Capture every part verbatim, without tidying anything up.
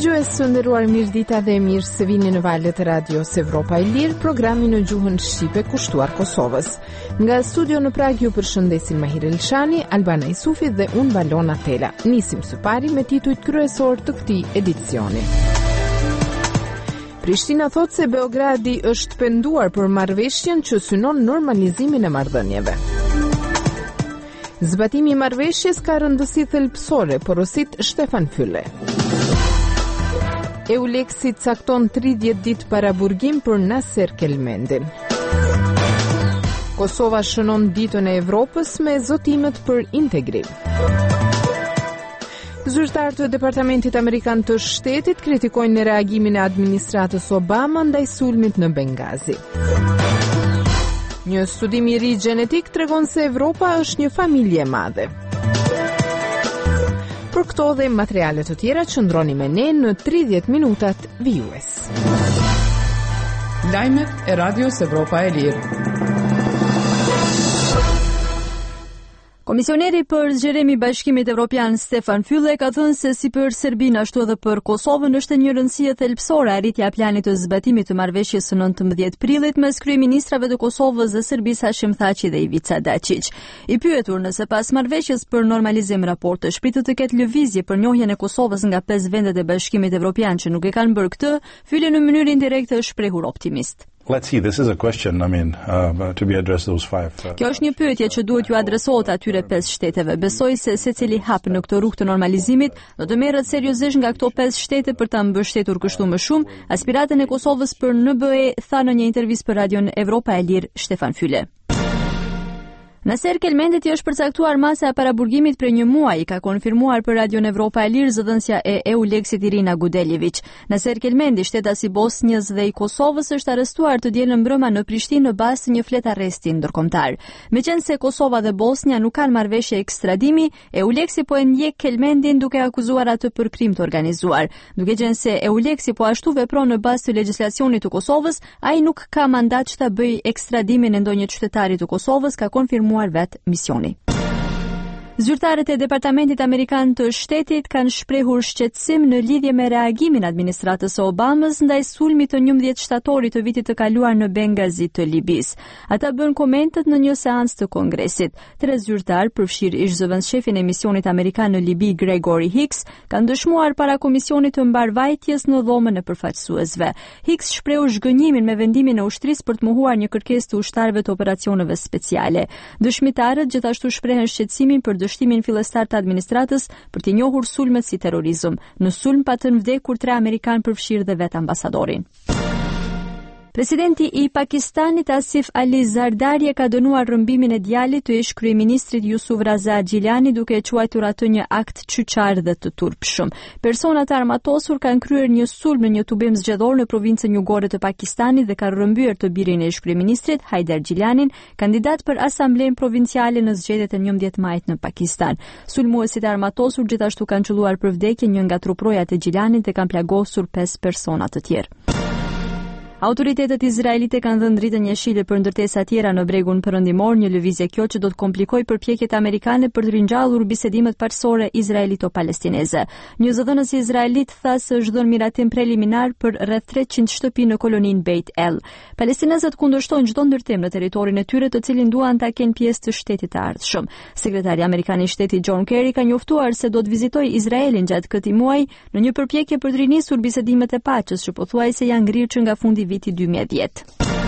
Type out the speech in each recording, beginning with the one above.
Dëgjues të nderuar, mirëdita dhe mirë se vini në valët e radios Evropa e Lirë, programi në gjuhën shqipe kushtuar Kosovës. Nga studio në Prag ju përshëndesin Mahir Elshani, Albana Isufi dhe unë Valona Tela. Nisim së pari me titujt kryesor të këtij edicioni. Prishtina thot se Beogradi është penduar për marrëveshjen që synon normalizimin e marrëdhënieve. Zbatimi i marrëveshjes ka rëndësi thelbësore, porosit Shtefan Fylle. Eulexi cakton tridhjetë ditë paraburgim për Naser Kelmendin. Kosova shënon ditën e Evropës me zotimet për integrim. Zyrtarët të Departamentit Amerikan të Shtetit kritikojnë reagimin e administratës Obama ndaj sulmit në Bengazi. Një studim i ri gjenetik tregon se Evropa është një familje e madhe. Për këto dhe materiale të tjera qëndroni me ne në tridhjetë minutat vijues. Lajmet e Radios Evropa e Lirë. Komisioneri për zgjerim i Bashkimit Evropian Stefan Fylle ka thënë se si për Serbinë ashtu edhe për Kosovën është një rëndësie thelbësore arritja e planit të zbatimit të marrëveshjes së nëntëmbëdhjetë prillit mes kryeministrave të Kosovës dhe Serbisë Hashim Thaçi dhe Ivica Dačić. I pyetur nëse pas marrëveshjes për normalizim raporti shpritet të ketë lëvizje për njohjen e Kosovës nga pesë vendet e Bashkimit Evropian që nuk e kanë bërë këtë, Fylle në mënyrë indirekte është shprehur optimist. Let's see, this is a question, I mean, uh, to be addressed those five. Uh, Kjo është një pyetje që duhet ju adresohet atyre pesë shteteve. Besoj se secili hap në këtë rrugë të normalizimit do të merret seriozisht nga këto pesë shtete për ta mbështetur kështu më shumë aspiratën e Kosovës për N B E, tha në një intervistë për Radion Evropa e Lirë Shtefan Fylle. Naser Kelmendit i është përcaktuar masa e paraburgimit për një muaj, ka konfirmuar për Radion Evropa e Lirë zëdhënësja e Eulexit Irina Gudeljević. Naser Kelmendi, shtetas i Bosnjës dhe i Kosovës, është arrestuar të dielën mbrëma në Prishtinë në bazë të një flet arresti ndërkombëtar. Meqense Kosova dhe Bosnja nuk kanë marrëveshje ekstradimi, Eulexi po e ndjek Kelmendin duke akuzuar atë për krim të organizuar. Duke qenë se Eulexi po ashtu vepron në bazë të legjislacionit të Kosovës, ai nuk ka mandat që ta bëjë ekstradimin e ndonjë qytetari të Kosovës, ka konfirmuar vet misioni. Zyrtarët e Departamentit Amerikan të Shtetit kanë shprehur shqetësim në lidhje me reagimin e administratës së Obamës ndaj sulmit të njëmbëdhjetë shtatorit të vitit të kaluar në Bengazi të Libisë. Ata bën komentet në një seancë të Kongresit. Tre zyrtar, përfshirë ish zëvendësshefin e misionit amerikan në Libi Gregory Hicks, kanë dëshmuar para komisionit të mbarvajtjes në dhomën e përfaqësuesve. Hicks shprehu zhgënjimin me vendimin e ushtrisë për të mohuar një kërkesë të ushtarëve të operacioneve speciale. Dëshmitarët gjithashtu shprehen shqetësimin për dështimin fillestar të administratës për të njohur sulmet si terrorizëm. Në sulm patën vdekur tre amerikanë përfshirë dhe vetë ambasadorin. Presidenti i Pakistanit Asif Ali Zardari ka dënuar rrëmbimin e djalit të ish kryeministrit Yusuf Raza Gjilani duke e quajtur atë një akt qyçar dhe të turpshëm. Personat e armatosur kanë kryer një sulm në një tubim zgjedhor në provincën jugore të Pakistanit dhe kanë rrëmbyer të birin e ish kryeministrit Haider Gjilanin, kandidat për asamblen provinciale në zgjedhjet e njëmbëdhjetë majit në Pakistan. Sulmuesit e armatosur gjithashtu kanë qelluar për vdekje një nga truprojat e Gjilanit dhe kanë plagosur pesë persona të tjerë. Autoritetet izraelite kanë dhënë dritën jeshile për ndërtesa tjera në bregun perëndimor, një lëvizje kjo që do të komplikojë përpjekjet amerikane për të ringjallur bisedimet parësore izraelito-palestineze. Një zëdhënës izraelit tha se është dhënë miratim preliminar për rreth treqind shtëpi në koloninë Beit El. Palestinezët kundërshtojnë çdo ndërtim në territorin e tyre të cilin duan ta kenë pjesë të shtetit të ardhshëm. Sekretari amerikan i shtetit John Kerry ka njoftuar se do të vizitojë Izraelin gjatë këtij muaji në një përpjekje për të rinisur bisedimet e paqes që pothuajse janë ngrirë që nga fundi viti dy mijë e dhjetë.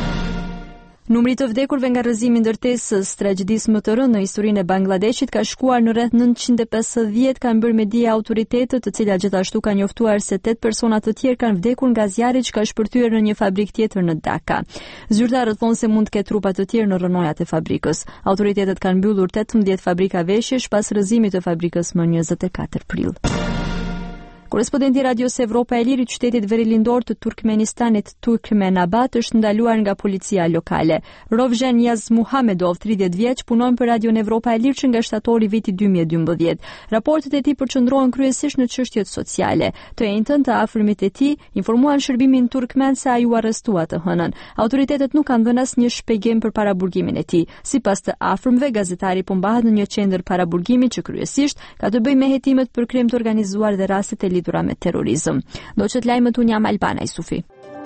Numri të vdekurve nga rrëzimi i ndërtesës tragjedisë më të rëndë në historinë e Bangladeshit ka shkuar në rreth nëntëqind e pesëdhjetë, kanë bërë me dije autoritetet, të cilat gjithashtu kanë njoftuar se tetë persona të tjerë kanë vdekur nga zjarri që ka shpërthyer në një fabrikë tjetër në Dhaka. Zyrtarët thonë se mund të ketë trupa të tjerë në rrënojat e fabrikës. Autoritetet kanë mbyllur tetëmbëdhjetë fabrika veshjesh pas rrëzimit të fabrikës më njëzet e katër prill. Korespondenti Radios Evropa e Lirë i qytetit verilindor të Turkmenistanit Turkmenabad është ndaluar nga policia lokale. Rovzhan Yazmuhamedov, tridhjetë vjeç, punon për Radion Evropa e Lirë që nga shtatori viti dy mijë e dymbëdhjetë. Raportet e tij përqendrohen kryesisht në çështjet sociale. Të njëjtën të afërmit e tij informuan shërbimin turkmen se ai u arrestua të hënën. Autoritetet nuk kanë dhënë asnjë shpjegim për paraburgimin e tij. Sipas të afërmve, gazetari po mbahet në një qendër paraburgimi që kryesisht ka të bëjë me hetimet për krim të organizuar dhe rastet e lidhura me terrorizëm. Do që të lajmët unë jam Albana Isufi.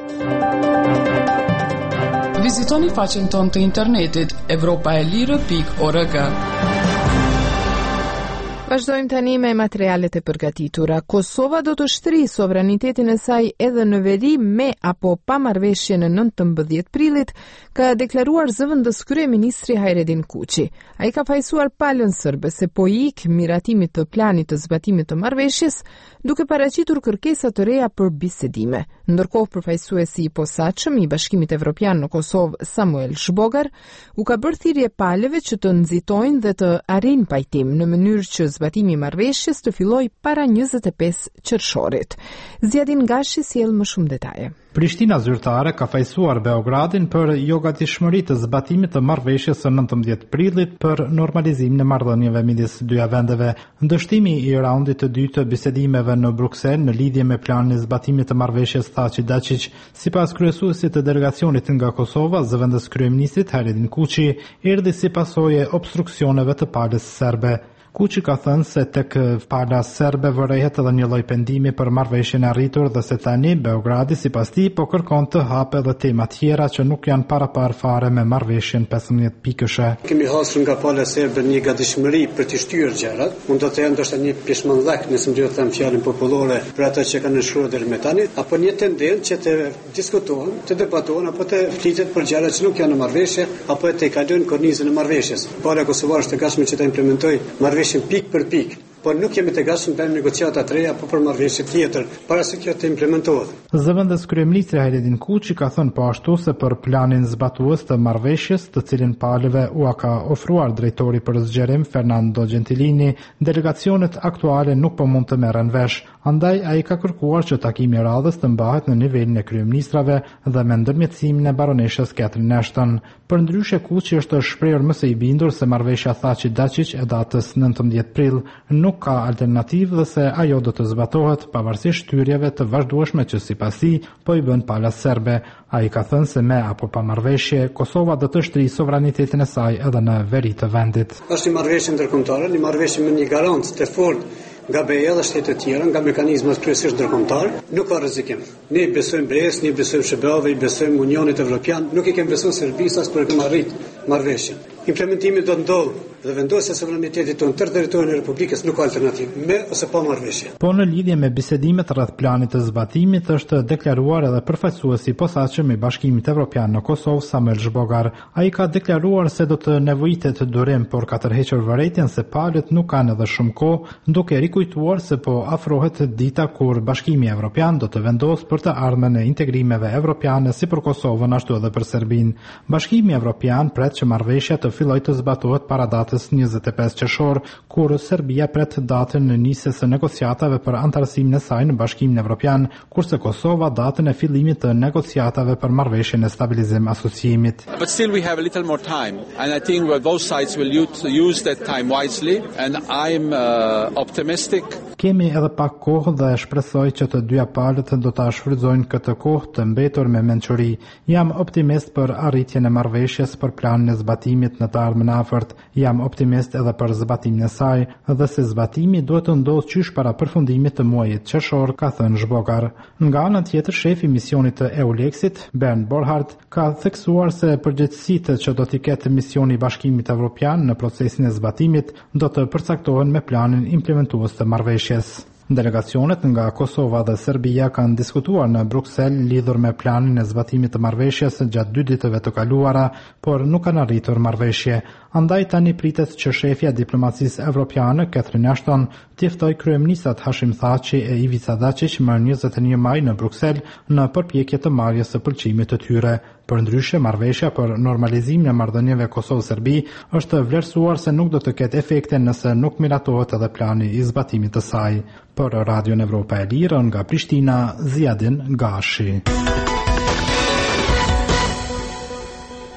Vizitoni faqen tonë të internetit evropaelire pikë org. Vazhdojmë tani me materialet e përgatitura. Kosova do të shtrijë sovranitetin e saj edhe në veri me apo pa marrëveshje në nëntëmbëdhjetë prillit, ka deklaruar zëvendës kryeministri Hajredin Kuqi. Ai ka fajsuar palën sërbe se po i ik miratimit të planit të zbatimit të marrëveshjes, duke paraqitur kërkesa të reja për bisedime. Ndërkohë, përfaqësuesi i posaçëm i Bashkimit Evropian në Kosovë, Samuel Shbogar, u ka bërë thirrje palëve që të nxitojnë dhe të arrijnë pajtim në mënyrë që zbatimi i marrëveshjes të fillojë para njëzet e pesë qershorit. Zjadin Gashi sjell më shumë detaje. Prishtina zyrtare ka fajsuar Beogradin për jogatishmëri të zbatimit të marrëveshjes së nëntëmbëdhjetë prillit për normalizimin e marrëdhënieve midis dyja vendeve. Ndështimi i raundit të dytë të bisedimeve në Bruksel në lidhje me planin e zbatimit të marrëveshjes Thaçi Dačić, sipas kryesuesit të delegacionit nga Kosova, zëvendës kryeministrit Hajredin Kuqi, erdhi si pasojë e obstruksioneve të palës serbe. Kuqi ka thënë se tek pala serbe vërehet edhe një lloj pendimi për marrëveshjen e arritur dhe se tani Beogradi sipas tij po kërkon të hapë edhe tema tjera që nuk janë parapar fare me marrëveshjen pesëmbëdhjetë pikëshe. Kemi hasur nga pala serbe një gatishmëri për të shtyrë gjërat. Mund të thënë ndoshta një peshmangllak, nëse më duhet të them fjalën popullore për ata që kanë shkruar deri më tani, apo një tendencë që të diskutohen, të debatohen apo të flitet për gjëra që nuk janë në marrëveshje apo të kalojnë kornizën e marrëveshjes. Pala kosovare është e gatshme që të implementojë marrëveshjen pik për pik, por nuk jemi të gatshëm të bëjmë negociata të reja apo për marrëveshje tjetër, para se kjo të implementohet. Zëvendës kryeministri Hajredin Kuqi ka thënë po ashtu se për planin zbatues të marrëveshjes, të cilin palëve u ka ofruar drejtori për zgjerim Fernando Gentilini, delegacionet aktuale nuk po mund të merren vesh. Andaj ai ka kërkuar që takimi i radhës të mbahet në nivelin e kryeministrave dhe me ndërmjetësimin e baroneshës Catherine Ashton. Përndryshe, Kuqi është shprehur më së i bindur se marrëveshja Thaçi Dačić e datës nëntëmbëdhjetë prill nuk ka alternativë dhe se ajo do të zbatohet pavarësisht shtyrjeve të vazhdueshme që sipas tij po i bën pala serbe. Ai ka thënë se me apo pa marrëveshje, Kosova do të shtrijë sovranitetin e saj edhe në veri të vendit. Është një marrëveshje ndërkombëtare, një marrëveshje me një garancë të fortë nga B E A dhe shtetet e tjera, nga mekanizmat kryesisht ndërkombëtar, nuk ka rrezikim. Ne i besojmë B E-s, ne i besojmë S B A-ve, i besojmë Unionit Evropian, nuk i kemi besuar Serbisë as për të marrit marrëveshjen. Implementimi do të ndodhë dhe vendosja e sovranitetit tonë tërë territorin e Republikës nuk ka alternativë, me ose pa marrëveshje. Po në lidhje me bisedimet rreth planit të zbatimit është deklaruar edhe përfaqësuesi i posaçëm i Bashkimit Evropian në Kosovë, Samuel Zbogar. Ai ka deklaruar se do të nevojitet durim por ka tërhequr vërejtjen se palët nuk kanë edhe shumë kohë, duke rikujtuar se po afrohet dita kur Bashkimi Evropian do të vendosë për të ardhmen e integrimeve evropiane si për Kosovën ashtu edhe për Serbinë. Bashkimi Evropian pret që marrëveshja të fillojë të zbatohet para datës njëzet e pesë qershor, kur Serbia pret datën në nisjes së negociatave për antarësimin e saj në Bashkimin Evropian, kurse Kosova datën e fillimit të negociatave për marrëveshjen e stabilizim asociimit. But still we have a little more time, and I think that both sides will use that time wisely, and I'm uh, optimistic. Kemi edhe pak kohë dhe shpresoj që të dyja palët do ta shfrytëzojnë këtë kohë të mbetur me mençuri. Jam optimist për arritjen e marrëveshjes për planin e zbatimit në të ardhmen afërt. Jam optimist edhe për zbatimin e saj dhe se zbatimi duhet të ndodhë qysh para përfundimit të muajit qershor, ka thënë Zbogar. Nga ana tjetër, shefi i misionit të EULEX-it, Bernd Borhardt, ka theksuar se përgjegjësitë që do t'i ketë misioni i Bashkimit Evropian në procesin e zbatimit do të përcaktohen me planin implementues të marrëveshjes. Delegacionet nga Kosova dhe Serbia kanë diskutuar në Bruksel lidhur me planin e zbatimit të marrëveshjes gjatë dy ditëve të kaluara, por nuk kanë arritur marrëveshje. Andaj tani pritet që shefja diplomacisë evropiane Catherine Ashton t'i ftoj kryeministrat Hashim Thaçi e Ivica Dačić më njëzet e një maj në Bruksel në përpjekje të marrjes së pëlqimit të tyre. Përndryshe, marrëveshja për normalizimin e marrëdhënieve Kosovë-Serbi është vlerësuar se nuk do të ketë efekte nëse nuk miratohet edhe plani i zbatimit të saj. Për Radion Evropa e Lirë nga Prishtina, Zjadin Gashi.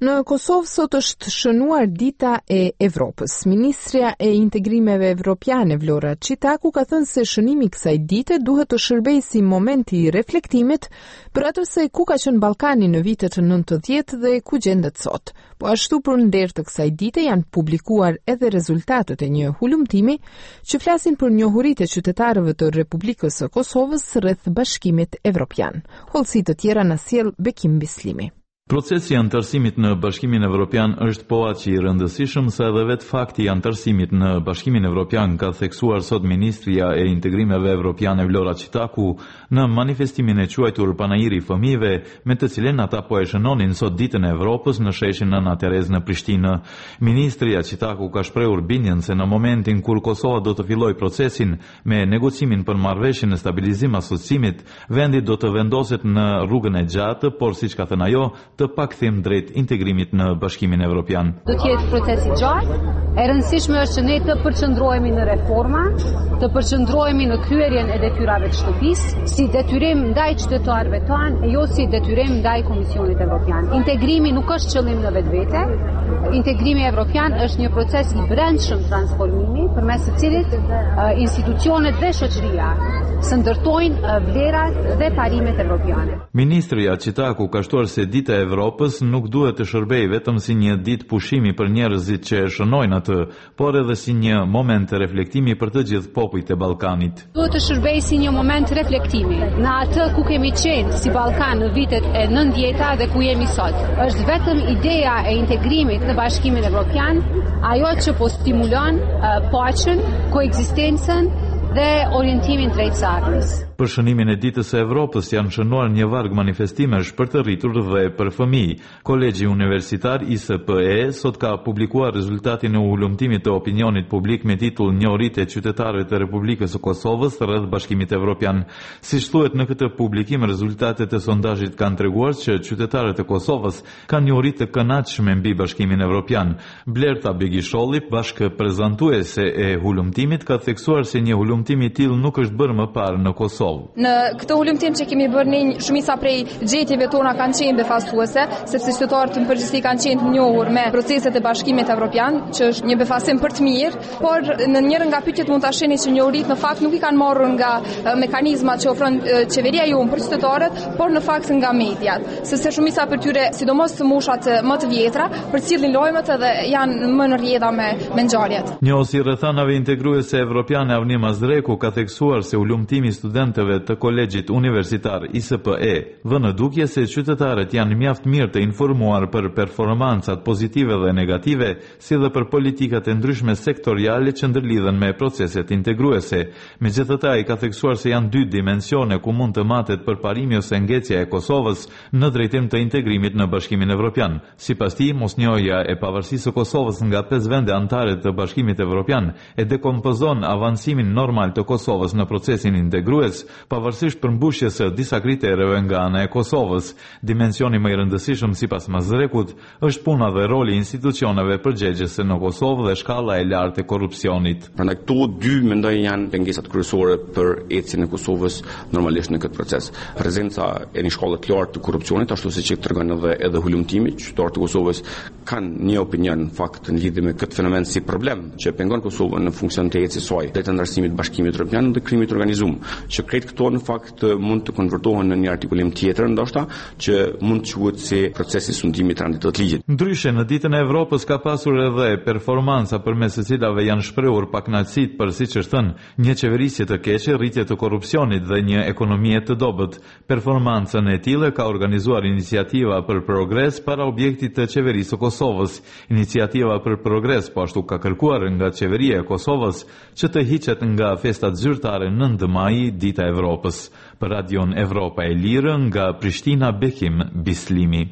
Në Kosovë sot është shënuar Dita e Evropës. Ministrja e Integrimeve Evropiane Vlora Çitaku ka thënë se shënimi i kësaj dite duhet të shërbejë si momenti i reflektimit për atë se ku ka qenë Ballkani në vitet nëntëdhjetë dhe ku gjendet sot. Po ashtu për nder të kësaj dite janë publikuar edhe rezultatet e një hulumtimi që flasin për njohuritë e qytetarëve të Republikës së Kosovës rreth Bashkimit Evropian. Hollësi të tjera na sjell Bekim Bislimi. Procesi i antarësimit në Bashkimin Evropian është po aq i rëndësishëm sa edhe vetë fakti i antarësimit në Bashkimin Evropian, ka theksuar sot Ministria e Integrimeve Evropiane Vlora Çitaku në manifestimin e quajtur Panajiri i fëmijëve, me të cilën ata po e shënonin sot ditën e Evropës në sheshin Nëna Terezë në Prishtinë. Ministria Çitaku ka shprehur bindjen se në momentin kur Kosova do të fillojë procesin me negocimin për marrëveshjen e stabilizim asociimit, vendi do të vendoset në rrugën e gjatë, por siç ka thënë ajo, të pakthim drejt integrimit në Bashkimin Evropian. Do të jetë proces i gjatë. E rëndësishme është që ne të përqendrohemi në reforma, të përqendrohemi në kryerjen e detyrave të shtëpisë, si detyrim ndaj qytetarëve tanë e jo si detyrim ndaj Komisionit Evropian. Integrimi nuk është qëllim në vetvete. Integrimi evropian është një proces i brendshëm transformimi, përmes të cilit uh, institucionet dhe shoqëria së ndërtojnë uh, vlerat dhe parimet evropiane. Ministria Çitaku ka shtuar se Dita e Evropës nuk duhet të shërbejë vetëm si një ditë pushimi për njerëzit që e shënojnë atë, por edhe si një moment të reflektimi për të gjithë popujt e Ballkanit. Duhet të shërbejë si një moment reflektimi në atë ku kemi qenë si Ballkan në vitet e nëntëdhjetë dhe ku jemi sot. Është vetëm ideja e integrimit në Bashkimin Evropian ajo që po stimulon uh, paqen, koekzistencën dhe orientimin drejt së ardhmes. Për shënimin e Ditës së Evropës janë shënuar një varg manifestimesh për të rritur dhe për fëmijë. Kolegji Universitar I S P E sot ka publikuar rezultatin e ulumtimit të opinionit publik me titull Njohuritë e qytetarëve të Republikës së Kosovës rreth Bashkimit Evropian. Siç thuhet në këtë publikim, rezultatet e sondazhit kanë treguar që qytetarët e Kosovës kanë njohuri të kënaqshme mbi Bashkimin Evropian. Blerta Begisholli, bashkëprezantuese e hulumtimit, ka theksuar se një hulumtim i tillë nuk është bërë më parë në Kosovë. Në këtë hulumtim që kemi bërë ne, shumica prej gjetjeve tona kanë qenë befasuese, sepse qytetarët në përgjithësi kanë qenë të njohur me proceset e Bashkimit Evropian, që është një befasim për të mirë, por në njërin nga pyetjet mund ta shihni që njohuritë në fakt nuk i kanë marrur nga mekanizmat që ofron qeveria jonë për qytetarët, por në fakt nga mediat, sepse shumica për tyre, sidomos të moshat më të vjetra, përcjellin lojmet edhe janë më në rrjedha me me ngjarjet. Njohësi rrethanave integruese evropiane Avni Mazreku ka theksuar se ulumtimi i studentëve të Kolegjit Universitar I S P E vënë dukje se qytetarët janë mjaft mirë të informuar për performancat pozitive dhe negative, si dhe për politikat e ndryshme sektoriale që ndërlidhen me proceset integruese. Megjithatë, ai ka theksuar se janë dy dimensione ku mund të matet përparimi ose ngecja e Kosovës në drejtim të integrimit në Bashkimin Evropian. Sipas tij, mosnjohja e pavarësisë së Kosovës nga pesë vende anëtare të Bashkimit Evropian e dekompozon avancimin normal të Kosovës në procesin integrues, pavarësisht përmbushjes së disa kritereve nga ana e Kosovës. Dimensioni më i rëndësishëm sipas Mazrekut është puna dhe roli i institucioneve përgjegjëse në Kosovë dhe shkalla e lartë e korrupsionit. Prandaj këto dy mendoj janë pengesat kryesore për ecjen e Kosovës normalisht në këtë proces. Prezenca e një shkallë të lartë të korrupsionit, ashtu siç e tregon edhe edhe hulumtimi, qytetarët e Kosovës kanë një opinion në fakt në lidhje me këtë fenomen si problem që pengon Kosovën në funksion të ecjes së saj drejt ndërsimit Bashkimit Evropian dhe krimit të organizuar, që krejt këto në fakt mund të konvertohen në një artikulim tjetër, ndoshta që mund të quhet si procesi sundimit randit të ligjit. Ndryshe, në ditën e Evropës ka pasur edhe performanca përmes së cilave janë shprehur pakënaqësitë për, siç është thënë, një qeverisje të keqe, rritje të korrupsionit dhe një ekonomie të dobët. Performancën e tillë ka organizuar Iniciativa për Progres para objektit të qeverisë së Kosovës. Iniciativa për Progres po ashtu ka kërkuar nga qeveria e Kosovës që të hiqet nga festat zyrtare nëntë maji, Dita e Evropës. Për Radion Evropa e Lirë, nga Prishtina, Bekim Bislimi.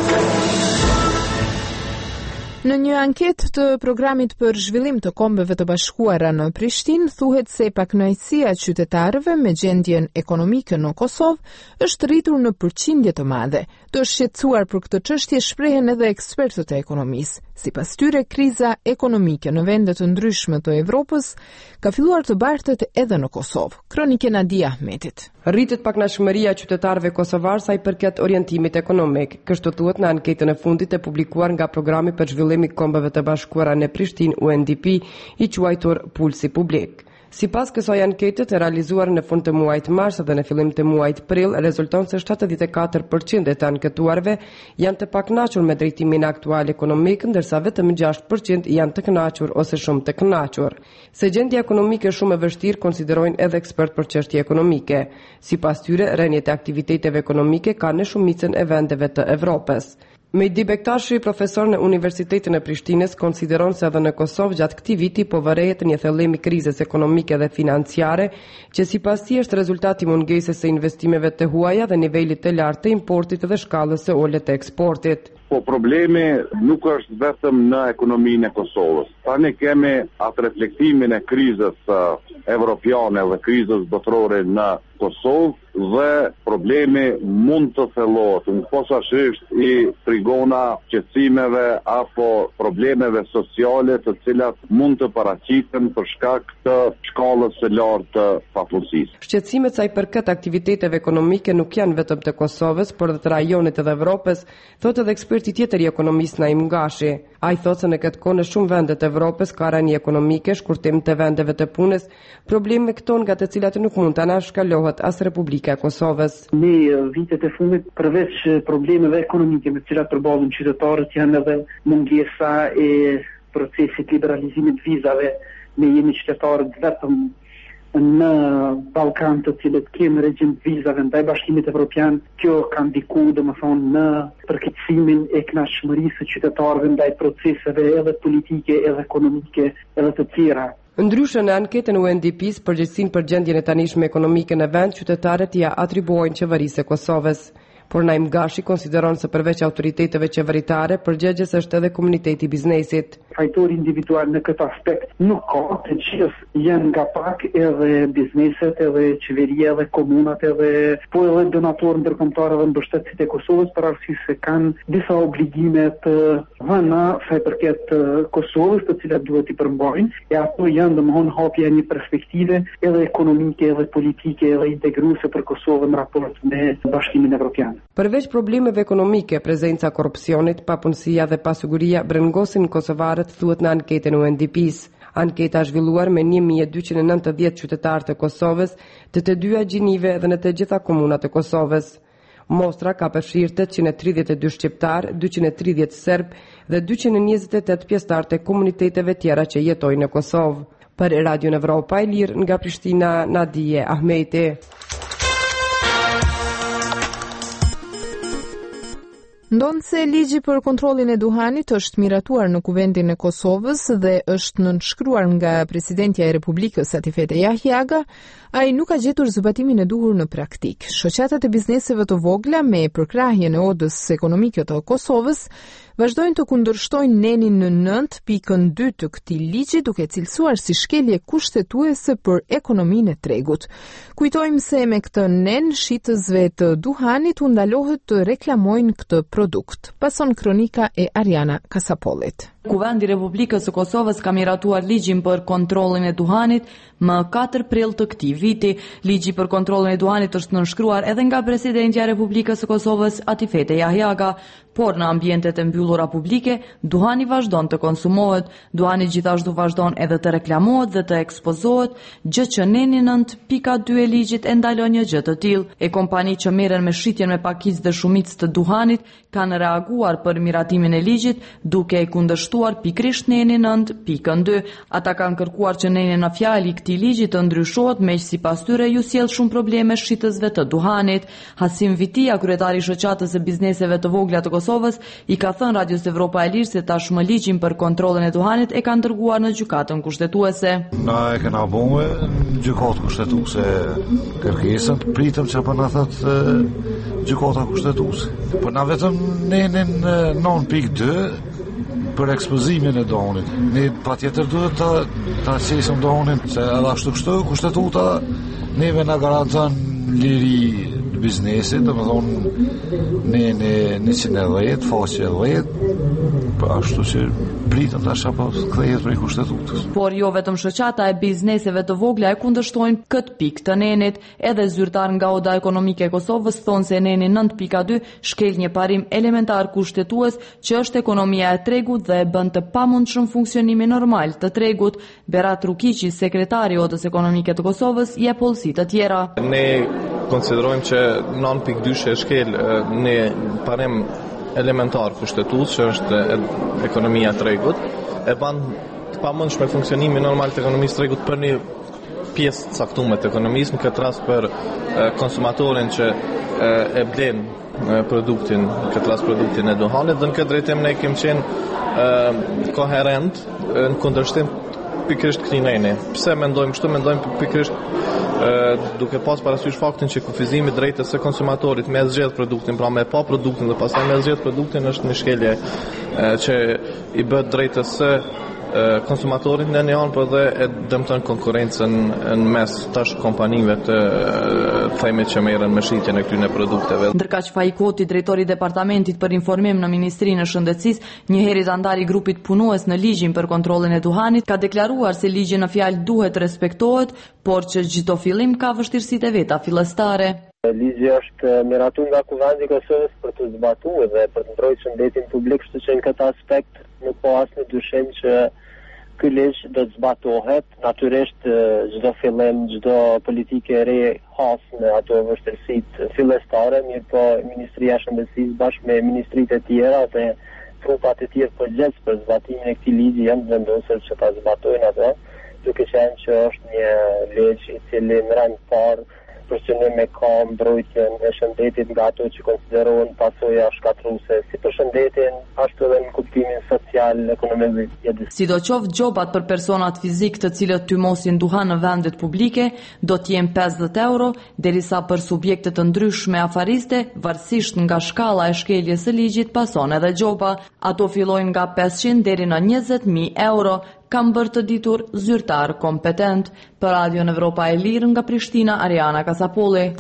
Në një anketë të programit për zhvillim të Kombeve të Bashkuara në Prishtinë, thuhet se pakënaqësia e qytetarëve me gjendjen ekonomike në Kosovë është rritur në përqindje të madhe. Të shqetësuar për këtë çështje shprehen edhe ekspertët e ekonomisë. Sipas tyre, kriza ekonomike në vende të ndryshme të Evropës ka filluar të bartët edhe në Kosovë. Kronike Nadia Ahmetit. Rritet paknaqësia e qytetarëve kosovar sa i përket orientimit ekonomik. Kështu thuhet në anketën e fundit e publikuar nga Programi për Zhvillim i Kombeve të Bashkuara në Prishtinë U N D P, i quajtur Pulsi Publik. Sipas kësaj ankete të realizuar në fund të muajit mars dhe në fillim të muajit prill, rezulton se shtatëdhjetë e katër përqind e të anketuarve janë të pakënaqur me drejtimin aktual ekonomik, ndërsa vetëm gjashtë përqind janë të kënaqur ose shumë të kënaqur. Se gjendja ekonomike është shumë e vështirë, konsiderojnë edhe ekspert për çështje ekonomike. Sipas tyre, rënjet e aktiviteteve ekonomike kanë në shumicën e vendeve të Evropës. Mejdi Bektashi, profesor në Universitetin e Prishtinës, konsideron se edhe në Kosovë gjatë këtij viti po vërehet një thellim i krizës ekonomike dhe financiare, që sipas tij është rezultati i mungesës së investimeve të huaja dhe nivelit të lartë të importit dhe shkallës së ulët të eksportit. Po problemi nuk është vetëm në ekonominë e Kosovës. Tani kemi atë reflektimin e krizës evropiane dhe krizës botërore në Kosovë dhe problemi mund të thellohet në posaçërisht i trigona qetësimeve apo problemeve sociale të cilat mund të paraqiten për shkak të shkallës së lartë të papunësisë. Shqetësimet sa i përket aktiviteteve ekonomike nuk janë vetëm të Kosovës, por edhe të rajonit edhe Evropës, thotë edhe eksperti tjetër i ekonomisë Naim Gashi. Ai thotë se në këtë kohë në shumë vende të Evropës ka rënje ekonomike, shkurtim të vendeve të punës, probleme këto nga të cilat nuk mund të anashkalohet as Republika e Kosovës. Në vitet e fundit, përveç problemeve ekonomike me të cilat përballen qytetarët, janë edhe mungesa e procesit liberalizimit vizave. Ne jemi qytetarët vetëm në Ballkan të cilët kemë regjim vizave ndaj Bashkimit Evropian. Kjo ka ndikuar domethënë në përkeqësimin e kënaqësisë së qytetarëve ndaj proceseve edhe politike edhe ekonomike edhe të tjera. Ndryshe në anketën U N D P-s përgjegjësinë për gjendjen e tanishme ekonomike në vend, qytetarët ja atribuojnë qeverisë së Kosovës. Por Naim Gashi konsideron se përveç autoriteteve qeveritare, përgjegjës është edhe komuniteti i biznesit. Fajtori individual në këtë aspekt nuk ka, të gjithë janë nga pak edhe bizneset, edhe qeveria, edhe komunat, edhe po edhe donatorë ndërkombëtar dhe mbështetësit e Kosovës, për arsye se kanë disa obligime të dhëna sa i përket Kosovës, të cilat duhet i përmbajnë, e ato janë domthonjë hapja e një perspektive edhe ekonomike, edhe politike, edhe integruese për Kosovën në raport me Bashkimin Evropian. Përveç problemeve ekonomike, prezenca korrupsionit, papunësia dhe pasiguria brengosën kosovarët, thuhet në anketën U N D P-s. Anketa zhvilluar me një mijë e dyqind e nëntëdhjetë qytetarë të Kosovës, të të dyja gjinive dhe në të gjitha komunat të Kosovës. Mostra ka përfshirë tetëqind e tridhjetë e dy shqiptar, dyqind e tridhjetë serb dhe dyqind e njëzet e tetë pjesëtar të komuniteteve tjera që jetojnë në Kosovë. Për Radio Evropa e Lirë nga Prishtina, Nadia Ahmeti. Ndonë se ligji për kontrollin e duhanit është miratuar në Kuvendin e Kosovës dhe është nënshkruar nga presidentja e Republikës Atifete Jahjaga, ai nuk ka gjetur zbatimin e duhur në praktik. Shoqatat e bizneseve të vogla me përkrahjen e odës ekonomike të Kosovës vazhdojnë të kundërshtojnë nenin në nënt pikën dy të këtij ligji, duke cilësuar si shkelje kushtetuese për ekonominë e tregut. Kujtojmë se me këtë nen shitësve të duhanit u ndalohet të reklamojnë këtë produkt. Pason kronika e Ariana Kasapolit. Kuvendi i Republikës së Kosovës ka miratuar ligjin për kontrollin e duhanit më katër prill të këtij viti. Ligji për kontrollin e duhanit është nënshkruar edhe nga presidentja e Republikës së Kosovës Atifete Jahjaga, por në ambientet e mbyllura publike, duhani vazhdon të konsumohet, duhani gjithashtu vazhdon edhe të reklamohet dhe të ekspozohet, gjë që neni nënt pika dy e ligjit e ndalon një gjë të tillë. E kompani që merren me shitjen me pakicë dhe shumicë të duhanit kanë reaguar për miratimin e ligjit, duke e kundërshtuar pikrisht neni nënt pikën dy. Ata kanë kërkuar që neni në fjalë i këtij ligji të ndryshohet, meq sipas tyre ju sjell shumë probleme shitësve të duhanit. Hasim Vitia, kryetari i shoqatës së bizneseve të vogla të Kosovës, i ka thënë Radios Evropa e Lirë se tashmë ligjin për kontrollin e duhanit e kanë dërguar në gjykatën kushtetuese. Na e kena bënë në gjykatë kushtetuese kërkesën, pritëm që po na thotë gjykata kushtetuese. Po na vetëm nenin nënt pikë dy për ekspozimin e duhanit. Ne patjetër duhet ta ta sesim duhanin, se edhe ashtu kështu kushtetuta neve na garanton liri biznesit, dhe më thonë në në njëqind e dhjetë, faqe e dhjetë, ashtu që pritëm tash apo kthehet prej kushtetutës. Por jo vetëm shoqata e bizneseve të vogla e kundërshtojnë këtë pikë të nenit, edhe zyrtar nga Oda Ekonomike e Kosovës thonë se neni nënt pikë dy shkel një parim elementar kushtetues që është ekonomia e tregut dhe e bën të pamundshëm funksionimin normal të tregut. Berat Rukiqi, sekretari i Odës Ekonomike të Kosovës, jep pollësi të tjera. Ne konsiderojmë që nënt pikë dy e shkel në parim elementar kushtetues që është ekonomia e tregut, e bën të pamundshme funksionimin normal të ekonomisë së tregut për një pjesë të caktuar të ekonomisë, në këtë rast për konsumatorin që e blen produktin, në këtë rast produktin e duhanit, dhe në këtë drejtim ne kemi qenë koherent në kundërshtim pikërisht këtij neni. Pse mendojmë kështu? Mendojmë pikërisht duke pas parasysh faktin që kufizimi drejtës së konsumatorit me zgjedh produktin, pra me pa produktin dhe pastaj me zgjedh produktin është një shkelje që i bëhet drejtës së konsumatorit në një anë, por dhe e dëmton konkurrencën në mes tash kompanive të thejme që merren me shitjen e këtyre produkteve. Ndërkaq Fajkoti, drejtori i departamentit për informim në Ministrinë e Shëndetësisë, një herë antari i grupit punues në ligjin për kontrollin e duhanit, ka deklaruar se ligji në fjalë duhet respektohet, por që çdo fillim ka vështirësitë e veta fillestare. Ligji është miratuar nga Kuvendit i Kosovës për të zbatuar dhe për të mbrojtur shëndetin publik, kështu që në këtë aspekt nuk po asnjë dyshim që ky ligj do të zbatohet. Natyrisht çdo fillim, çdo politikë e re has në ato vështirësitë fillestare, mirë po Ministria e Shëndetësisë bashkë me ministritë e tjera dhe trupat e tjerë përgjegjës për zbatimin e këtij ligji janë vendosur që ta zbatojnë atë, duke qenë që është një ligj i cili në rang parë përsynim me ka mbrojtjen e shëndetit nga ato që konsiderohen pasoja shkatruese si për shëndetin, ashtu edhe në kuptimin social, ekonomik. Sidoqoftë, gjobat për personat fizik të cilët tymosin duhan në vendet publike do të jenë pesëdhjetë euro, derisa për subjekte të ndryshme afariste, varësisht nga shkalla e shkeljes së ligjit, pason edhe gjoba. Ato fillojnë nga pesëqind deri në njëzet mijë euro. Kam bërë të ditur zyrtar kompetent. Për Radion Evropa e Lirë nga Prishtina, Ariana Kasapolli.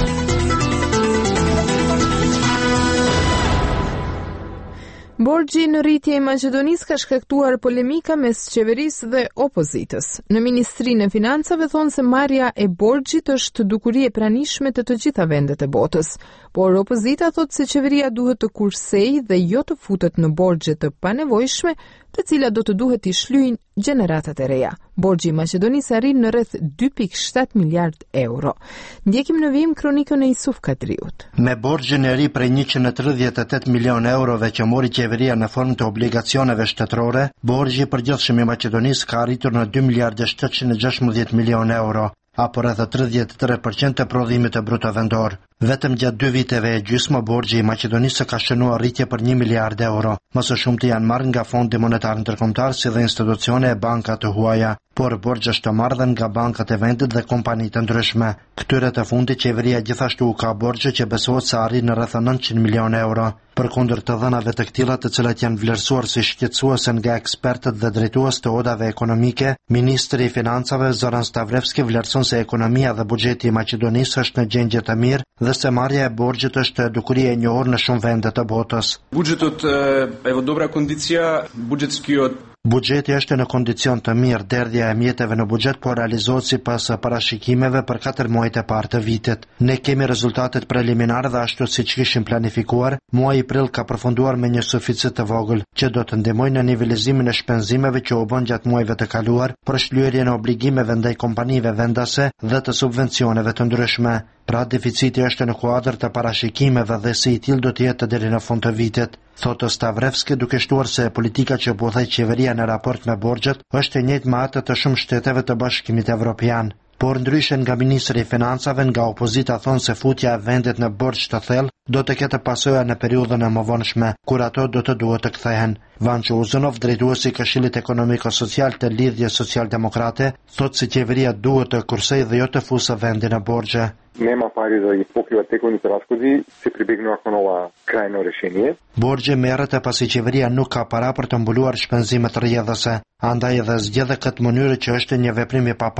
Borxhi në rritje i Maqedonisë ka shkaktuar polemika mes qeverisë dhe opozitës. Në Ministrinë e Financave thonë se marrja e borxhit është dukuri e pranishme të të gjitha vendet e botës, por opozita thotë se qeveria duhet të kursejë dhe jo të futet në borxhe të panevojshme, të cilat do të duhet i shlyejnë gjeneratat e reja. Borxhi i Maqedonisë arrin në rreth dy pikë shtat miliard euro. Ndjekim në vijim kronikën e Isuf Kadriut. Me borxhin e ri prej njëqind e tridhjetë e tetë milionë eurove që mori qeveria në formë të obligacioneve shtetërore, borxhi i përgjithshëm i Maqedonisë ka arritur në dy miliardë shtatëqind e gjashtëdhjetë milionë euro, apo rreth tridhjetë e tre përqind të prodhimit të bruto vendor. Vetëm gjatë dy viteve e gjysmë borxhi i Maqedonisë ka shënuar rritje për një miliard euro. Më së shumti janë marrë nga Fondi Monetar Ndërkombëtar si dhe institucione e banka të huaja, por borxhe është të marrë nga bankat e vendit dhe kompani të ndryshme. Këtyre të fundit qeveria gjithashtu ka borxhe që besohet se arrin në rreth nëntëqind milionë euro. Përkundër të dhënave të këtilla, të cilat janë vlerësuar si shqetësuese nga ekspertët dhe drejtues të odave ekonomike, ministri i financave Zoran Stavrevski vlerëson se ekonomia dhe buxheti i Maqedonisë është në gjendje të mirë dhe se marrja e borxhit është dukuri e njohur në shumë vende të botës. Budžetот evo dobra kondicija, budžetski od Buxheti është në kondicion të mirë, derdhja e mjeteve në buxhet po realizohet sipas parashikimeve për katër muajt e parë të vitit. Ne kemi rezultatet preliminare dhe ashtu siç kishim planifikuar, muaji prill ka përfunduar me një suficit të vogël, që do të ndihmojë në nivelizimin e shpenzimeve që u bën gjatë muajve të kaluar për shlyerjen e obligimeve ndaj kompanive vendase dhe të subvencioneve të ndryshme. Pra deficiti është në kuadër të parashikimeve dhe si i tillë do të jetë deri në fund të vitit, thotë Stavrevski, duke shtuar se politika që po thej qeveria në raport me borxhet është e njëjtë me atë të shumë shteteve të Bashkimit Evropian. Por ndryshe nga ministri i financave, nga opozita thonë se futja e vendit në borxh të thellë do të ketë pasoja në periudhën e mëvonshme, kur ato do të duhet të kthehen. Vanço Uzunov, drejtuesi i Këshillit Ekonomiko-Social të Lidhjes Social-Demokrate, thotë se qeveria duhet të kursejë dhe jo të fusë vendin në borxhe. Nema pari da i pokriva tekovните rashodi, se pribegnu ako nova krajno rješenje. Borxhi merret pasi qeveria nuk ka para për të mbuluar shpenzimet rrjedhëse, andaj edhe zgjedhë këtë mënyrë që është një veprim i papar.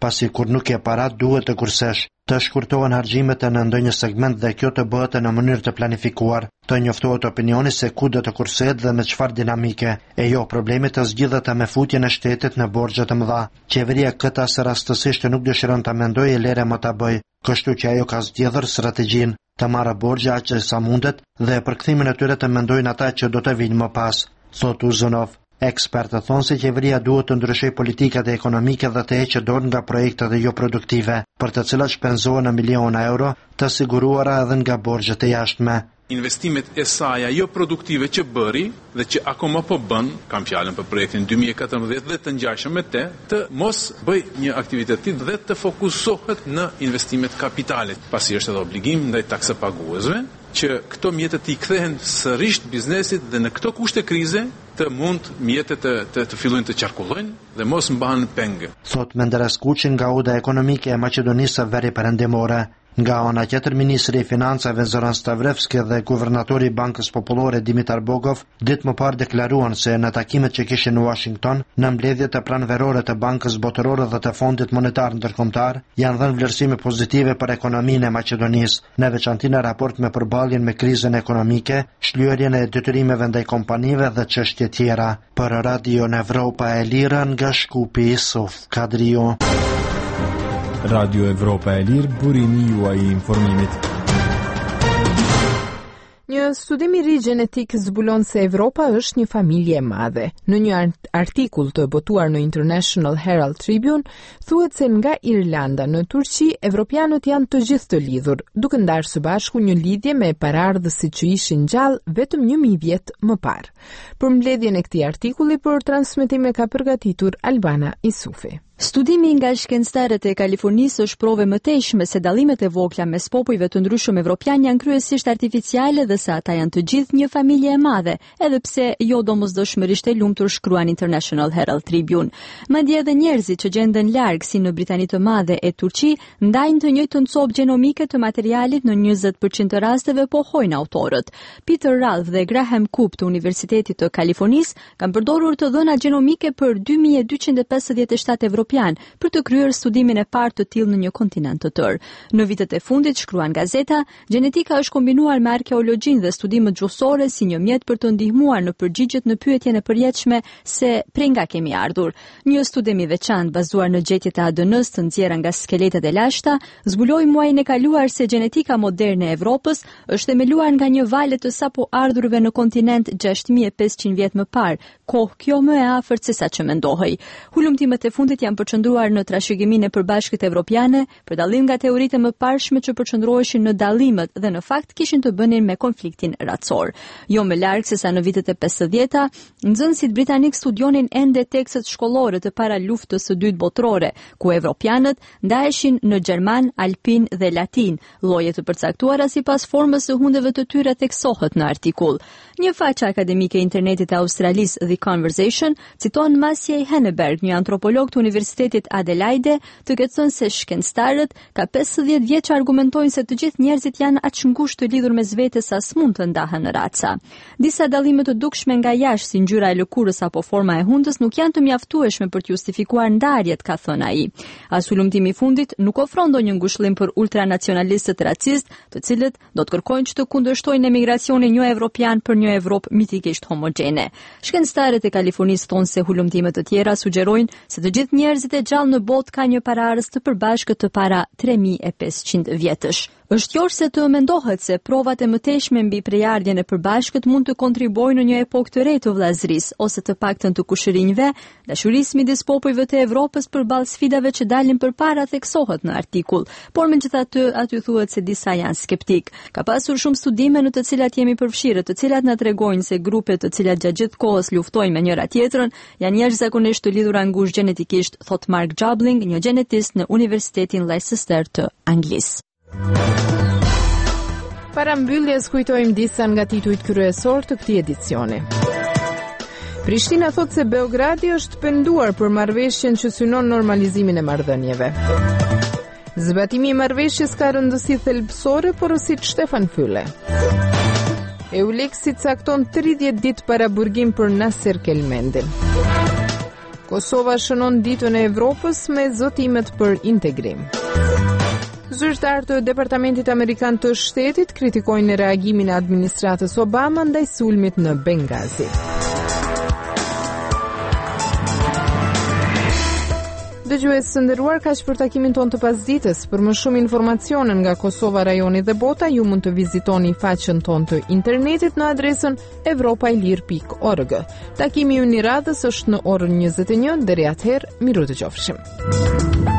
pasi kur nuk e para duhet të kursesh, të shkurtohen harxhimet në ndonjë segment dhe kjo të bëhet në mënyrë të planifikuar, të njoftohet opinioni se ku do të kursehet dhe me çfarë dinamike, e jo problemet të zgjidhura me futjen e shtetit në borxhe të mëdha. Qeveria këtë as rastësisht nuk dëshiron ta mendojë e lere më ta bëj, kështu që ajo ka zgjedhur strategjinë të marrë borxhe aq sa mundet dhe për kthimin e tyre të mendojnë ata që do të vinë më pas, thot Uzunov. Ekspertët thonë se qeveria duhet të ndryshojë politikat ekonomike dhe të heqë dorë nga projektet jo produktive, për të cilat shpenzohen në miliona euro, të siguruara edhe nga borxhet e jashtme. Investimet e saj jo produktive që bëri dhe që akoma po bën, kam fjalën për projektin dy mijë e katërmbëdhjetë dhe të ngjashëm me të, të mos bëj një aktivitet dhe të fokusohet në investimet kapitalit, pasi është edhe obligim ndaj taksapaguesve që këto mjetet i kthehen sërish biznesit dhe në këto kushte krize të mund mjetet të, të, të fillojnë të qarkullojnë dhe mos mbahen penge. Thot Menderes Kuçi nga Uda Ekonomike e Maqedonisë së Veri Perëndimore. Nga ana tjetër, ministri i financave Zoran Stavrevski dhe guvernatori i Bankës Popullore Dimitar Bogov ditë më parë deklaruan se në takimet që kishin në Washington, në mbledhjet e pranverore të Bankës Botërore dhe të Fondit Monetar Ndërkombëtar, janë dhënë vlerësime pozitive për ekonominë e Maqedonisë, në veçanti në raport me përballjen me krizën ekonomike, shlyerjen e detyrimeve ndaj kompanive dhe çështje tjera. Për Radio Evropa e Lira nga Shkupi, Suf Kadrio. Radio Evropa e Lirë, burimi juaj i informimit. Një studim i ri gjenetik zbulon se Evropa është një familje e madhe. Në një artikull të botuar në International Herald Tribune, thuhet se nga Irlanda në Turqi, evropianët janë të gjithë të lidhur, duke ndarë së bashku një lidhje me paraardhësit që ishin gjallë vetëm një mijë vjet më parë. Për mbledhjen e këtij artikulli për transmetim e ka përgatitur Albana Isufi. Studimi nga shkencëtarët e Kalifornisë është provë më tejshme se dallimet e vogla mes popujve të ndryshëm evropian janë kryesisht artificiale dhe se ata janë të gjithë një familje e madhe, edhe pse jo domosdoshmërisht e lumtur, shkruan International Herald Tribune. Madje edhe njerëzit që gjenden larg si në Britani të Madhe e Turqi ndajnë të njëjtën copë gjenomike të materialit në njëzet përqind të rasteve, pohojnë autorët. Peter Ralph dhe Graham Coop të Universitetit të Kalifornisë kanë përdorur të dhëna gjenomike për dy mijë e dyqind e pesëdhjetë e shtatë evropian për të kryer studimin e parë të tillë në një kontinent të tërë. Në vitet e fundit, shkruan gazeta, gjenetika është kombinuar me arkeologjinë dhe studimet gjuhësore si një mjet për të ndihmuar në përgjigjet në pyetjen e përjetshme se prej nga kemi ardhur. Një studim i veçantë bazuar në gjetjet e A D N-s të nxjerra nga skeletet e lashta zbuloi muajin e kaluar se gjenetika moderne e Evropës është themeluar nga një valë të sapo ardhurëve në kontinent gjashtë mijë e pesëqind vjet më parë, kohë kjo më e afërt se sa që mendohej. Hulumtimet e fundit janë përqendruar në trashëgiminë e përbashkët evropiane, për dallim nga teoritë më parshme që përqendroheshin në dallimet dhe në fakt kishin të bënin me konfliktin racor. Jo më larg se sa në vitet e pesëdhjeta, nxënësit britanik studionin ende tekstet shkollore të para luftës së dytë botërore, ku evropianët ndaheshin në gjerman, alpin dhe latin. Lloje të përcaktuara sipas formës së hundeve të tyre theksohet në artikull. Një faqe akademike e internetit e Australisë, The Conversation, citon Maciej Henneberg, një antropolog të Universitetit Adelaide, të ketë thënë se shkencëtarët ka pesëdhjetë vjeç argumentojnë se të gjithë njerëzit janë aq ngushtë të lidhur mes vetes sa s'mund të ndahen në raca. Disa dallime të dukshme nga jashtë, si ngjyra e lëkurës apo forma e hundës, nuk janë të mjaftueshme për të justifikuar ndarjet, ka thënë ai. As hulumtimi i fundit nuk ofron ndonjë ngushëllim për ultranacionalistët racist, të cilët do të kërkojnë që të kundërshtojnë emigracionin jo evropian për një Evropë mitikisht homogjene. Shkencëtarët e Kalifornisë thonë se hulumtime të tjera sugjerojnë se të gjithë njerëzit e gjallë në botë ka një paraardhës të përbashkët të para tre mijë e pesëqind vjetësh. Është jorë se të mendohet se provat e mëtejshme mbi prejardhjen e përbashkët mund të kontribuojnë në një epokë të re të vllazërisë ose të paktën të kushërinjve, dashurisë midis popujve të Evropës përballë sfidave që dalin përpara theksohet në artikull, por megjithatë aty thuhet se disa janë skeptik. Ka pasur shumë studime në të cilat jemi përfshirë, të cilat na tregojnë se grupet të cilat gjatë gjithë kohës luftojnë me njëra tjetrën janë jashtëzakonisht të lidhura ngushtë gjenetikisht, thot Mark Jobling, një gjenetist në Universitetin Leicester të Anglisë. Para mbylljes kujtojmë disa nga titujt kryesor të këtij edicioni. Prishtina thot se Beogradi është penduar për marrëveshjen që synon normalizimin e marrëdhënieve. Zbatimi i marrëveshjes ka rëndësi thelbësore, porosit Stefan Fylle. Euleksi cakton tridhjetë ditë para burgim për Nasser Kelmendin. Kosova shënon ditën e Evropës me zotimet për integrim. Zyrtarë të Departamentit Amerikan të Shtetit kritikojnë reagimin e administratës Obama ndaj sulmit në Bengazi. Dëgjues së nderuar, kaq për takimin ton të pasdites. Për më shumë informacione nga Kosova, rajoni dhe bota, ju mund të vizitoni faqen ton të internetit në adresën evropailir pikë org. Takimi ynë i radhës është në orën njëzet e një, deri atëherë, miru të qofshim.